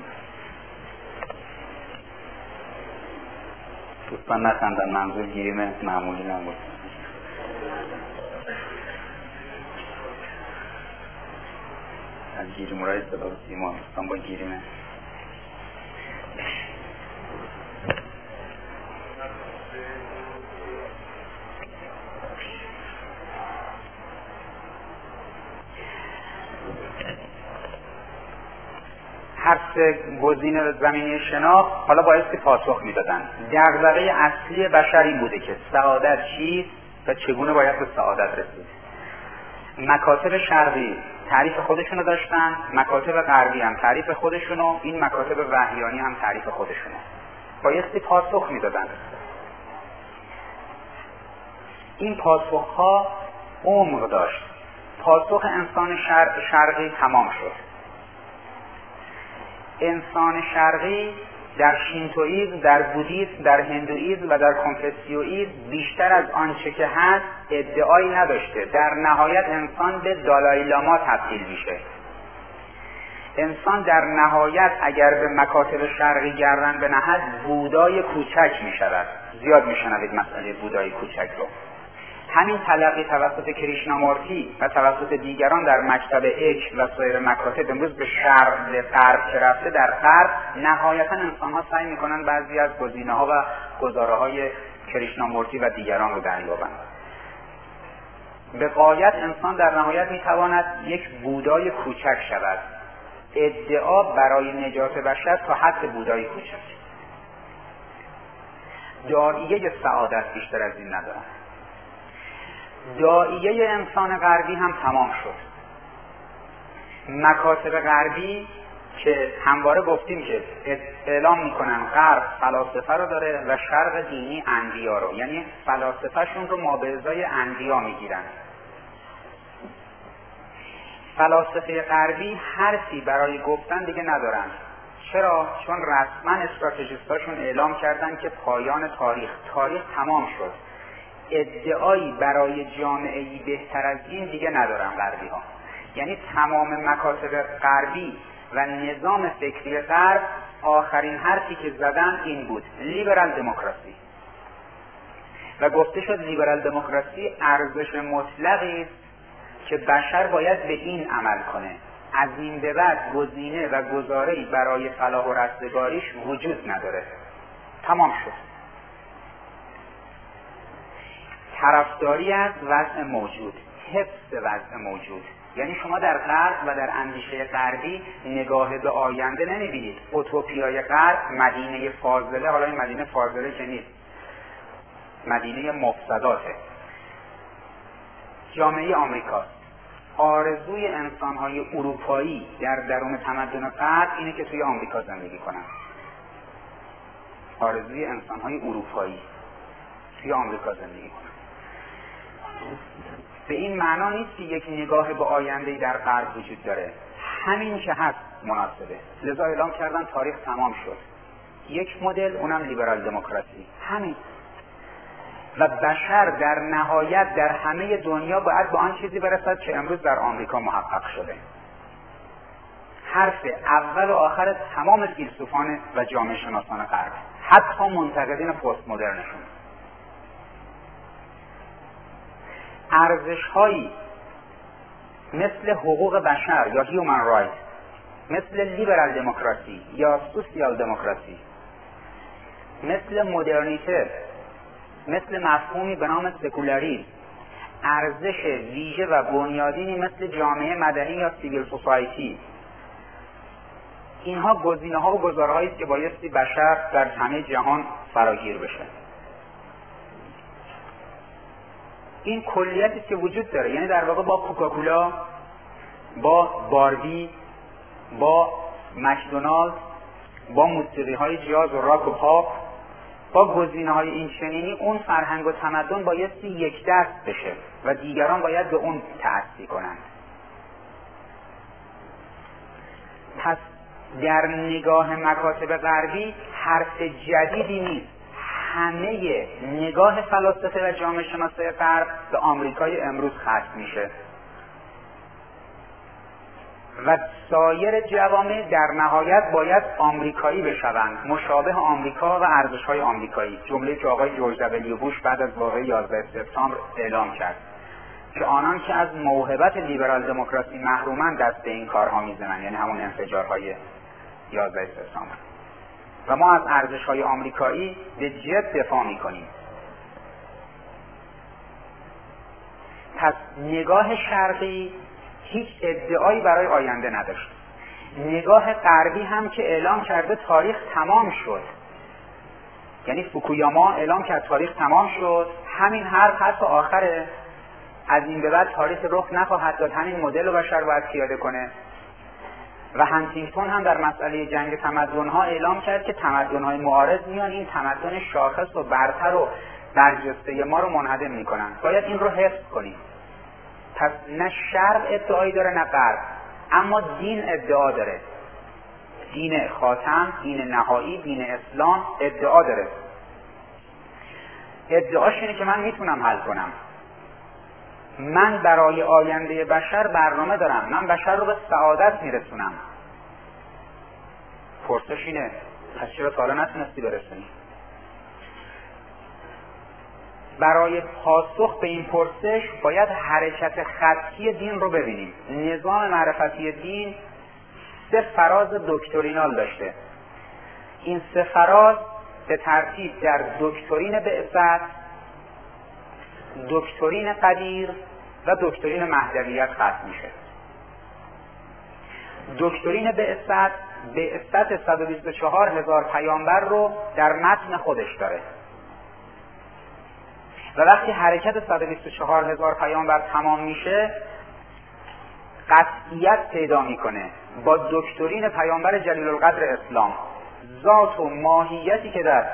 دوستان نخندن، منظور گیریم معمولی نبود. از گیریم رای صدا سیما دوستان با گیریمه. هر سه گزینه زمینی شناخت حالا بایستی پاسخ میدادن. دغدغه اصلی بشر این بوده که سعادت چیست و چگونه باید به سعادت رسید. مکاتب شرقی تعریف خودشونو داشتن، مکاتب غربی هم تعریف خودشونو، این مکاتب وحیانی هم تعریف خودشونو. بایستی پاسخ میدادن. این پاسخها عمق داشت. پاسخ انسان شر... شرقی تمام شد. انسان شرقی در شینتوئیسم، در بودیسم، در هندوئیسم و در کنفوسیوئیسم بیشتر از آنچه که هست ادعایی نداشته. در نهایت انسان به دالای لاما تبدیل میشه. انسان در نهایت اگر به مکاتب شرقی گردن بنهد بودای کوچک میشود. زیاد میشنوید مسئله بودای کوچک رو. همین تلقی توسط کریشنامورتی و توسط دیگران در مکتب اک و سایر مکاتب امروز به شرق به غرب که رفته، در غرب نهایتا انسان ها سعی میکنن بعضی از گزینه ها و گزاره های کریشنامورتی و دیگران رو دریابند. به غایت انسان در نهایت میتواند یک بودای کوچک شود. ادعا برای نجات بشر تا حد بودای کوچک. داعیه سعادت بیشتر از این ندارن. داعیه انسان غربی هم تمام شد. مکاتب غربی که همواره گفتیم که اعلام میکنن غرب فلاسفه رو داره و شرق دینی انبیا رو، یعنی فلاسفهشون رو مابعضای انبیا میگیرن. فلاسفه غربی حرفی برای گفتن دیگه ندارن. چرا؟ چون رسما استراتژیستاشون اعلام کردن که پایان تاریخ تاریخ تمام شد. ادعایی برای جامعه‌ای بهتر از این دیگه ندارن غربی ها. یعنی تمام مکاتب غربی و نظام فکری غرب آخرین حرفی که زدن این بود: لیبرال دموکراسی. و گفته شد لیبرال دموکراسی ارزش مطلقی است که بشر باید به این عمل کنه. از این به بعد گزینه و گزاره‌ای برای فلاح و رستگاریش وجود نداره. تمام شد. طرفداری از وضع موجود، حفظ وضع موجود. یعنی شما در غرب و در اندیشه غربی نگاه به آینده نمیبینید. اوتوپیای غرب مدینه فاضله، حالا این مدینه فاضله که نیست، مدینه مفسداته. جامعه آمریکاست. آرزوی انسان‌های اروپایی در درون تمدن غرب اینه که توی آمریکا زندگی کنن. آرزوی انسان‌های اروپایی توی آمریکا زندگی کنن. به این معنا نیست که یک نگاه به آینده‌ای در غرب وجود داره. همین که هست مناسبه. لذا اعلام کردن تاریخ تمام شد. یک مدل، اونم لیبرال دموکراسی. همین. و بشر در نهایت در همه دنیا باید به آن چیزی برسد که امروز در آمریکا محقق شده. حرف اول و آخر تمام فیلسوفان و جامعه شناسان غرب، حتی منتقدین پست مدرنشون. ارزش‌هایی مثل حقوق بشر یا هیومن رایت، مثل لیبرال دموکراسی یا سوسیال دموکراسی، مثل مدرنیته، مثل مفهومی به نام سکولاریسم، ارزش ویژه و بنیادینی مثل جامعه مدنی یا سیویل سوسایتی، اینها گزینه‌ها و گزاره‌هایی است که بایستی بشر در همه جهان فراگیر بشه. این کلیتی که وجود داره، یعنی در واقع با کوکاکولا، با باربی، با مکدونالد، با موسیقی‌های جاز و راک و پاپ، با گزینه‌های این چنینی، اون فرهنگ و تمدن بایستی یک دست بشه و دیگران باید به اون تأسی کنند. پس در نگاه مکاتب غربی حرف جدیدی نیست. همه نگاه فلاسفه و جامعه شناسای غرب به آمریکای امروز ختم میشه و سایر جوامع در نهایت باید آمریکایی بشوند، مشابه آمریکا و ارزش‌های آمریکایی. جمله که آقای جورج دبلیو بوش بعد از واقعه یازده سپتامبر اعلام کرد که آنان که از موهبت لیبرال دموکراسی محرومند دست به این کارها میزنند، یعنی همون انفجارهای یازده سپتامبر، و ما از ارزش‌های آمریکایی به جد دفاع می‌کنیم. پس نگاه شرقی هیچ ادعایی برای آینده نداشت. نگاه غربی هم که اعلام کرده تاریخ تمام شد، یعنی فوکویاما اعلام کرد تاریخ تمام شد، همین حرف حرف آخره، از این به بعد تاریخ رخ نخواهد داد، همین مدل رو بشر باید پیاده کنه. و هانتینگتون هم در مسئله جنگ تمدن‌ها اعلام کرد که تمدن‌های معارض میان این تمدن شاخص و برتر و برجسته ما رو منهدم میکنن، باید این رو حفظ کنیم. پس نه شرق ادعایی داره نه غرب، اما دین ادعا داره. دین خاتم، دین نهایی، دین اسلام ادعا داره. ادعاش اینه که من میتونم حل کنم، من برای آینده بشر برنامه دارم، من بشر رو به سعادت میرسونم. پرسش اینه پس چرا تا حالا نتونستی برسونی؟ برای پاسخ به این پرسش باید حرکت خطی دین رو ببینیم. نظام معرفتی دین سه فراز دکترینال داشته. این سه فراز به ترتیب در دکترین بعثت، دکترین قدیر و دکترین مهدویت ختم میشه. دکترین بعثت بعثت صد و بیست و چهار هزار پیامبر رو در متن خودش داره و وقتی حرکت صد و بیست و چهار هزار پیامبر تمام میشه قطعیت پیدا میکنه با دکترین پیامبر جلیل القدر اسلام. ذات و ماهیتی که در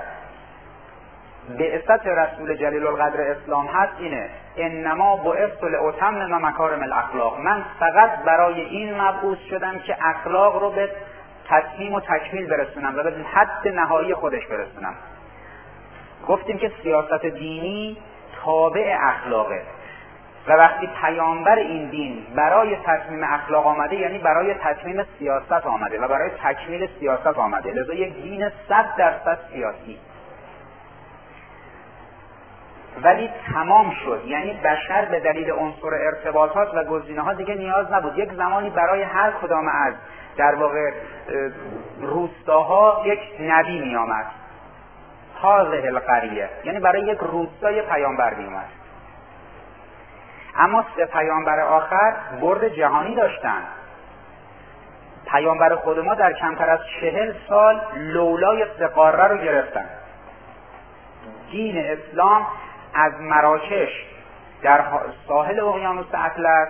بعثت رسول جلیل القدر اسلام هست اینه: انما بعثت لاتمم مکارم الاخلاق. من فقط برای این مبعوث شدم که اخلاق رو به تتمیم و تکمیل برسونم و به حد نهایی خودش برسونم. گفتیم که سیاست دینی تابع اخلاقه و وقتی پیامبر این دین برای تتمیم اخلاق آمده یعنی برای تتمیم سیاست آمده و برای تکمیل سیاست آمده، لذا یک دین صد درصد سیاسی. ولی تمام شد، یعنی بشر به دلیل عنصر ارتباطات و گزینه‌ها دیگه نیاز نبود. یک زمانی برای هر کدام از در واقع روستاها یک نبی می آمد، هذه القریه، یعنی برای یک روستای پیامبر می آمد. اما سه پیامبر آخر برد جهانی داشتن. پیامبر خود ما در کمتر از چهل سال لولای سه قاره رو گرفتن. دین اسلام از مراکش در ساحل اقیانوس اطلس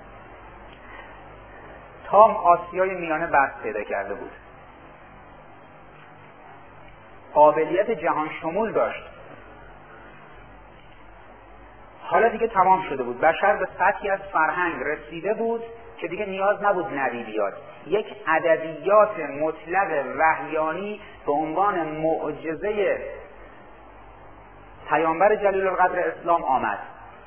تا آسیای میانه بست پیدا کرده بود. قابلیت جهان شمول داشت. حالا دیگه تمام شده بود. بشر به سطحی از فرهنگ رسیده بود که دیگه نیاز نبود نبی بیاد. یک ادبیات مطلق وحیانی به عنوان معجزه پیامبر جلیل القدر اسلام آمد.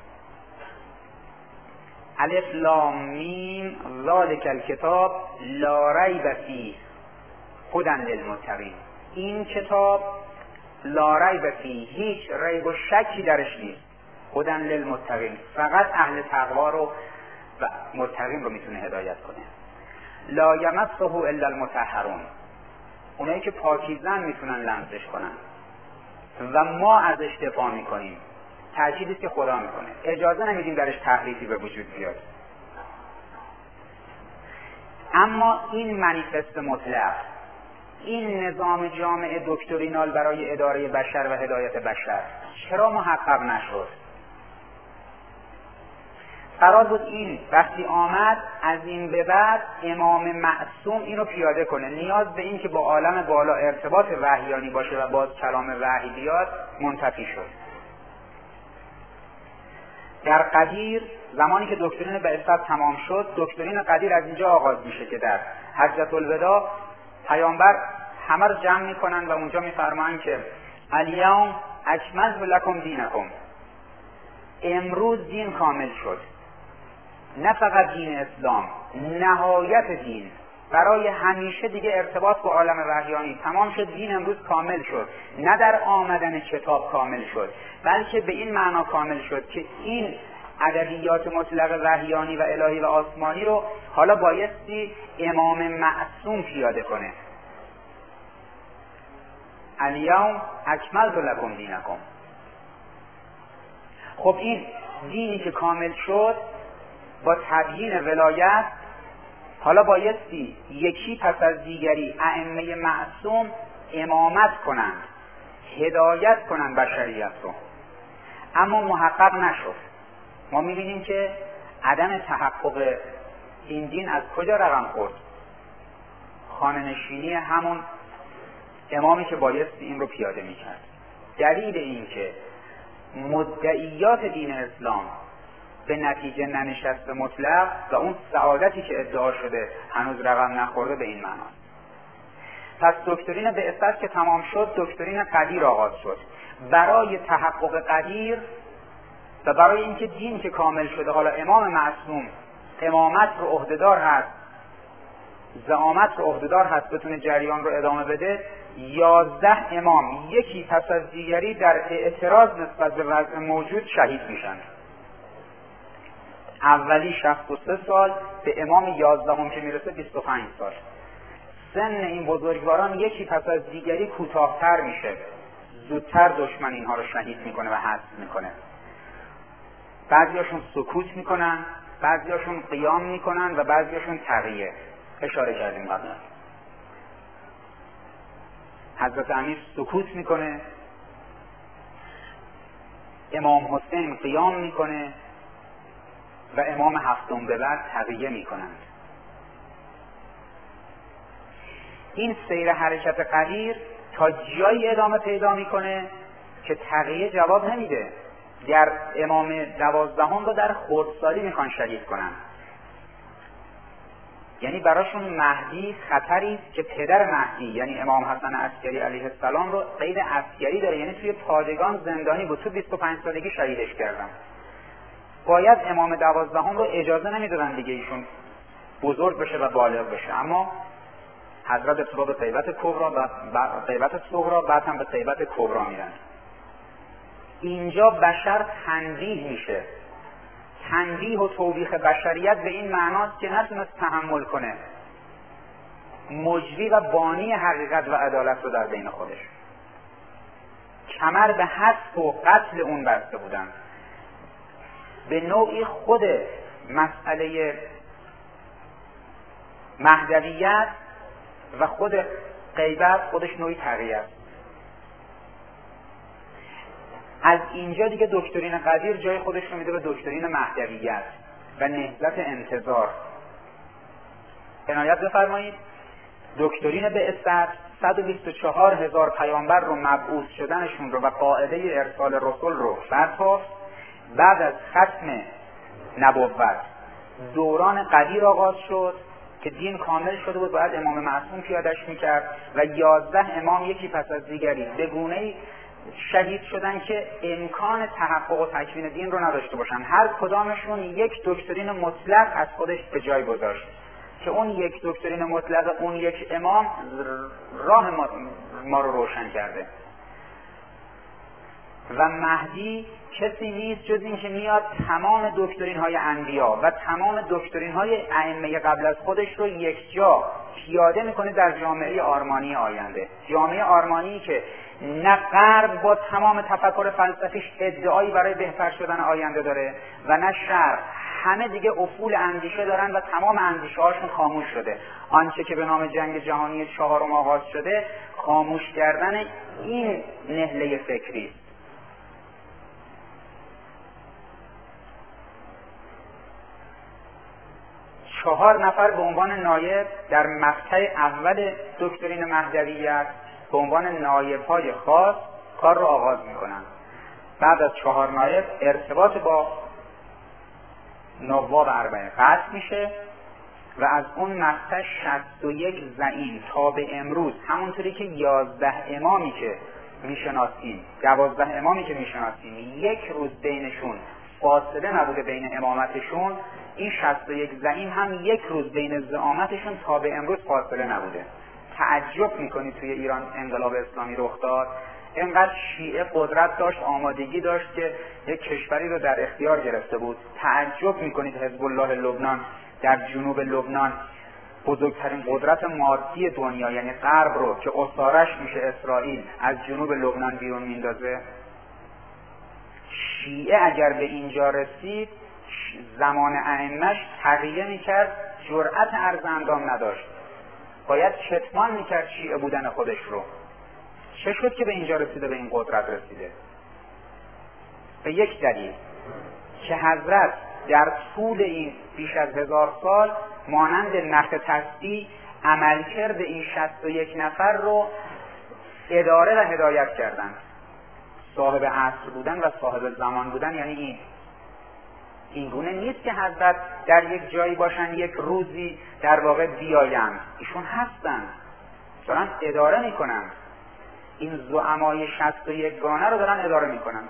الف لام میم ذالک الکتاب لا ریب فیه هدی للمتقین. این کتاب لا ریب فیه، هیچ ریب و شکی درش نیست. هدی للمتقین، فقط اهل تقوا رو و متقین رو میتونه هدایت کنه. لا یمسه الا المطهرون، اونایی که پاکیزن میتونن لمسش کنن و ما ازش دفاع میکنیم. تأکیدی که خدا میکنه، اجازه نمیدیم درش تحریفی به وجود بیاد. اما این منیفست مطلق، این نظام جامع دکترینال برای اداره بشر و هدایت بشر چرا محقق نشد؟ قرار بود این وقتی آمد از این به بعد امام معصوم اینو پیاده کنه. نیاز به این که با عالم بالا ارتباط وحیانی باشه و باز کلام وحی بیاد منتفی شد. در قدیر زمانی که دکترین بعثت تمام شد، دکترین قدیر از اینجا آغاز میشه که در حجة الوداع پیامبر همه رو جمع میکنن و اونجا میفرمایند که الیوم اکملت لکم دینکم، امروز دین کامل شد. نه فقط دین اسلام، نهایت دین برای همیشه دیگه ارتباط با عالم وحیانی تمام شد. دین امروز کامل شد، نه در آمدن کتاب کامل شد، بلکه به این معنا کامل شد که این ادبیات مطلق وحیانی و الهی و آسمانی رو حالا بایستی امام معصوم پیاده کنه. الیوم اکملت لکم دینکم. خب این دینی که کامل شد با تبیین ولایت، حالا بایستی یکی پس از دیگری ائمه معصوم امامت کنند، هدایت کنند بشریت رو. اما محقق نشد. ما می‌بینیم که عدم تحقق این دین از کجا رقم خورد؟ خانه‌نشینی همون امامی که بایستی این رو پیاده می‌کرد. دلیل این که مدعیات دین اسلام به نتیجه ننشست مطلق و اون سعادتی که ادعا شده هنوز رقم نخورده به این معناست. پس دکترین بعثت که تمام شد، دکترین قدیر آغاز شد. برای تحقق قدیر و برای اینکه دین که کامل شده حالا امام معصوم امامت رو عهدهدار هست، زعامت رو عهدهدار هست، بتونه جریان رو ادامه بده، یازده امام یکی پس از دیگری در اعتراض نسبت به وضع موجود شهید میشن. اولی شصت و سه سال، به امام یازدهم که میرسه بیست و پنج سال. سن این بزرگواران یکی پس از دیگری کوتاه‌تر میشه، زودتر دشمن اینها رو شهید میکنه و حذف میکنه. بعضیاشون سکوت میکنن، بعضیاشون قیام میکنن و بعضیاشون تقیه. اشاره کردیم قبلا. حضرت امیر سکوت میکنه، امام حسین قیام میکنه و امام هفتم به بعد تقیه میکنند. این سیر حرکت قدیر تا جایی ادامه پیدا میکنه که تقیه جواب نمیده. در امام دوازدهم رو در خردسالی میخوان شهید کنن. یعنی براشون مهدی خطری است که پدر مهدی یعنی امام حسن عسکری علیه السلام رو قید عسکری داره، یعنی توی پادگان زندانی بود، تو بیست و پنج سالگی شهیدش کردن. باید امام دوازدهم رو اجازه نمیدادن دیگه ایشون بزرگ بشه و بالغ بشه، اما حضرت ابتدا به غیبت کبرا و غیبت صغرا، بعد هم به غیبت کبرا میرن. اینجا بشر تنبیه میشه. تنبیه و توبیخ بشریت به این معناست که نتونست تحمل کنه مجری و بانی حقیقت و عدالت رو در بین خودش. کمر به حذف و قتل اون بسته بودن. به نوعی خود مسئله مهدویت و خود غیبت خودش نوعی تغییر است. از اینجا دیگه دکترین قدیر جای خودش رو میده به دکترین مهدویت و نهضت انتظار. عنایت بفرمایید، دکترین بعثت صد و بیست و چهار هزار پیامبر رو مبعوث شدنشون رو و قاعده ارسال رسول رو برتافت. بعد از ختم نبوت دوران قدیر آغاز شد که دین کامل شده بود، باید امام معصوم پیاده‌اش میکرد و یازده امام یکی پس از دیگری به گونه‌ای شهید شدن که امکان تحقق و تکوین دین رو نداشته باشن. هر کدامشون یک دکترین مطلق از خودش به جای گذاشت که اون یک دکترین مطلق اون یک امام راه ما, ما رو روشن کرده. و مهدی کسی نیست جز این که میاد تمام دکترین های انبیا و تمام دکترین های ائمه قبل از خودش رو یک جا پیاده میکنه در جامعه آرمانی آینده. جامعه آرمانی که نه غرب با تمام تفکر فلسفیش ادعایی برای بهتر شدن آینده داره و نه شرق، همه دیگه افول اندیشه دارن و تمام اندیشه هاشون خاموش شده. آنچه که به نام جنگ جهانی چهارم آغاز شده خاموش کردن این نهله فکری است. چهار نفر به عنوان نایب در مقطع اول دکترین مهدویت به عنوان نایب‌های خاص کار رو آغاز می‌کنند. بعد از چهار نایب ارتباط با نواب اربعه قطع میشه و از اون مقطع شصت و یک زعیم تا به امروز همونطوری که یازده امامی که میشناسیم، دوازده امامی که میشناسیم یک روز بینشون فاصله نبوده بین امامتشون، این شصت و یک زعیم هم یک روز بین زعامتشون تا به امروز فاصله نبوده. تعجب میکنید توی ایران انقلاب اسلامی رخ داد، اینقدر شیعه قدرت داشت، آمادگی داشت که یک کشوری رو در اختیار گرفته بود. تعجب میکنید حزب الله لبنان در جنوب لبنان بزرگترین قدرت مادی دنیا یعنی غرب رو که اسارش میشه اسرائیل از جنوب لبنان بیرون میندازه. شیعه اگر به اینجا رسید زمان ائمه‌اش تقیه میکرد، جرأت عرض اندام نداشت، باید کتمان میکرد شیعه بودن خودش رو. چه شد که به اینجا رسیده، به این قدرت رسیده؟ به یک دلیل که حضرت در طول این بیش از هزار سال مانند نخ تسبیح عملکرد این شصت و یک نفر رو اداره و هدایت کردند. صاحب عصر بودن و صاحب زمان بودن یعنی این این گونه نیست که حضرت در یک جایی باشن یک روزی در واقع بیایند. ایشون هستن، دارن اداره میکنن، این زعمای شصت و یک گانه رو دارن اداره میکنن.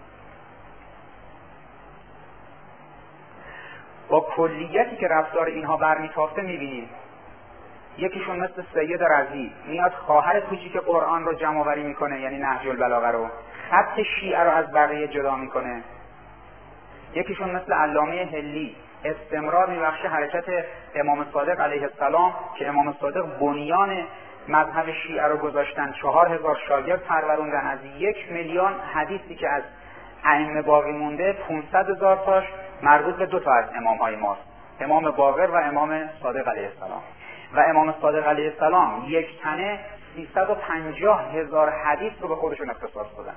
با کلیتی که رفتار اینها برمیتافته میبینیم. یکیشون مثل سید رضی میاد خواهر کوچیک قرآن رو جمع آوری میکنه، یعنی نهج البلاغه رو، خط شیعه رو از بقیه جدا میکنه. یکیشون مثل علامه هلی استمرار میبخشه حرکت امام صادق علیه السلام که امام صادق بنیان مذهب شیعه رو گذاشتن، چهار هزار شاگرد پروروندن، از یک میلیون حدیثی که از ائمه باقی مونده پانصد هزار تاش مربوط به دو تا از امام های ماست، امام باقر و امام صادق علیه السلام. و امام صادق علیه السلام یک تنه سیصد و پنجاه هزار حدیث رو به خودشون اختصاص دادن.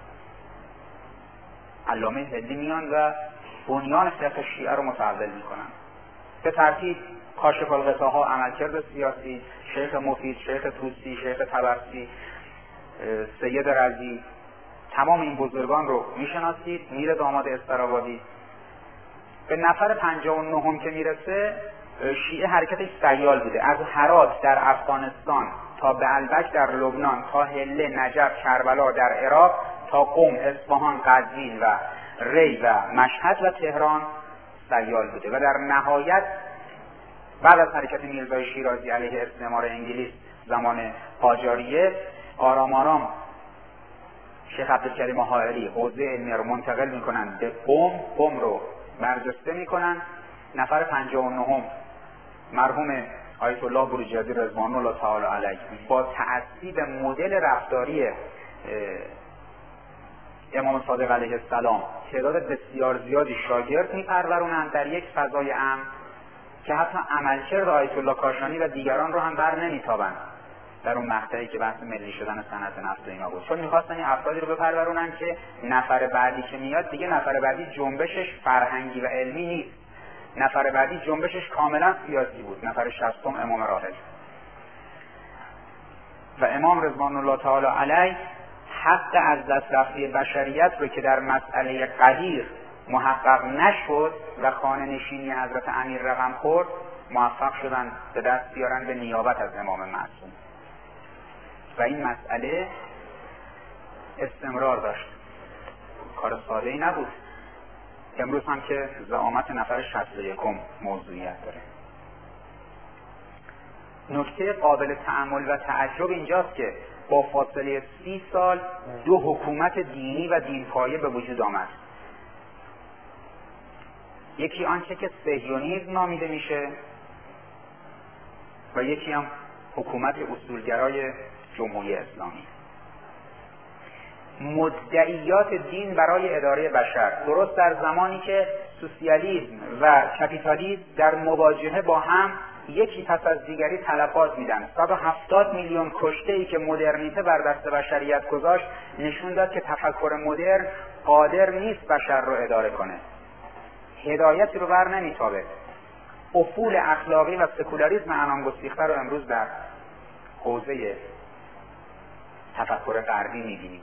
علامه هلی میان و بنیان فقه شیعه رو متحول میکنن. به ترتیب کاشف الغطاها عملکرد سیاسی، شیخ مفید، شیخ طوسی، شیخ طبرسی، سید رضی، تمام این بزرگان رو میشناسید. میر داماد استرابادی. به نفر پنجاه و نهم که میرسه شیعه حرکتش سیال بوده، از هرات در افغانستان تا بعلبک در لبنان تا حله، نجف، کربلا در عراق تا قم، اصفهان، قزوین و ری و مشهد و تهران سیال بوده. و در نهایت بعد از حرکت میرزای شیرازی علیه استعمار انگلیس زمان قاجاریه، آرام آرام شیخ عبدالکریم حائری حوزه علمی رو منتقل میکنن به قم، قم رو برجسته میکنن. نفر پنجاه و نهم مرحوم آیت الله بروجردی رضوان الله تعالی علیه با تأسی به مدل رفتاری امام صادق علیه السلام تعداد بسیار زیادی شاگرد میپرورونند در یک فضای امن که حتی عملکرد آیت الله کاشانی و دیگران رو هم بر نمیتابند در اون مقطعی که بحث ملی شدن صنعت نفت و اینا بود، چون میخواستن این افرادی رو بپرورونن که نفر بعدی که میاد دیگه نفر بعدی جنبشش فرهنگی و علمی نیست، نفر بعدی جنبشش کاملا سیاسی بود، نفر شصتم امام راحل. و امام رضوان الله تعالی علیه حق از دست رفته بشریت رو که در مسئله قدیر محقق نشد و خانه نشینی حضرت امیر رقم خورد، موفق شدن به دست بیارن به نیابت از امام معصوم. و این مسئله استمرار داشت، کار ساده ای نبود. امروز هم که زعامت نفر شصت و یکم موضوعیت داره. نکته قابل تأمل و تعجب اینجاست که با فاصله سی سال دو حکومت دینی و دینپایه به وجود آمد. یکی آنچه که صهیونیسم نامیده میشه و یکی هم حکومت اصولگرای جمهوری اسلامی. مدعیات دین برای اداره بشر درست در زمانی که سوسیالیسم و کپیتالیسم در مواجهه با هم یکی پس از دیگری تلفات میدن. صد و هفتاد میلیون کشته ای که مدرنیته بر دست بشریت گذاشت نشون داد که تفکر مدرن قادر نیست بشر رو اداره کنه، هدایتی رو بر نمیتابه. افول اخلاقی و سکولاریسم عنان گسیخته رو امروز در حوزه تفکر غربی میبینیم.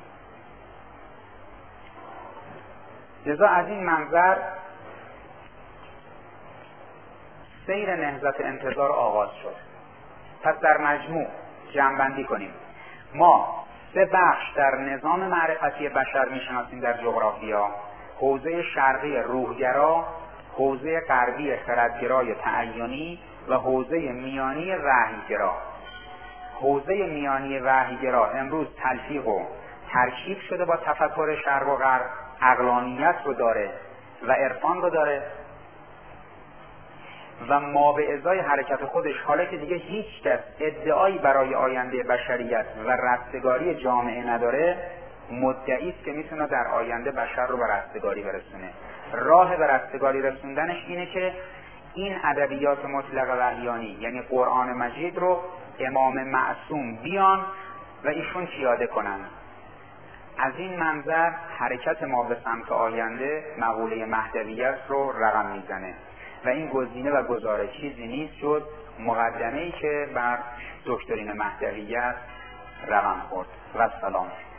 لذا از این منظر سیر نهضت انتظار آغاز شد. پس در مجموع جمع‌بندی کنیم. ما سه بخش در نظام معرفتی بشر میشناسیم در جغرافیا: حوزه شرقی روحگرا، حوزه غربی خردگرای تعینی و حوزه میانی وحیگرا. حوزه میانی وحیگرا امروز تلفیق و ترکیب شده با تفکر شرق و غرب، عقلانیت رو داره و عرفان رو داره و ما به ازای حرکت خودش، حالا که دیگه هیچ کس ادعایی برای آینده بشریت و رستگاری جامعه نداره، مدعی است که میتونه در آینده بشر رو به رستگاری برسونه. راه به رستگاری رسوندنش اینه که این ادبیات مطلق وحیانی یعنی قرآن مجید رو امام معصوم بیان و ایشون پیاده کنن. از این منظر حرکت ما به سمت آینده مقوله مهدویت رو رقم میزنه و این گزینه و گزاره چیزی نیست جز مقدمه‌ای که بر دکترین مهدویت رقم خورد. و سلام.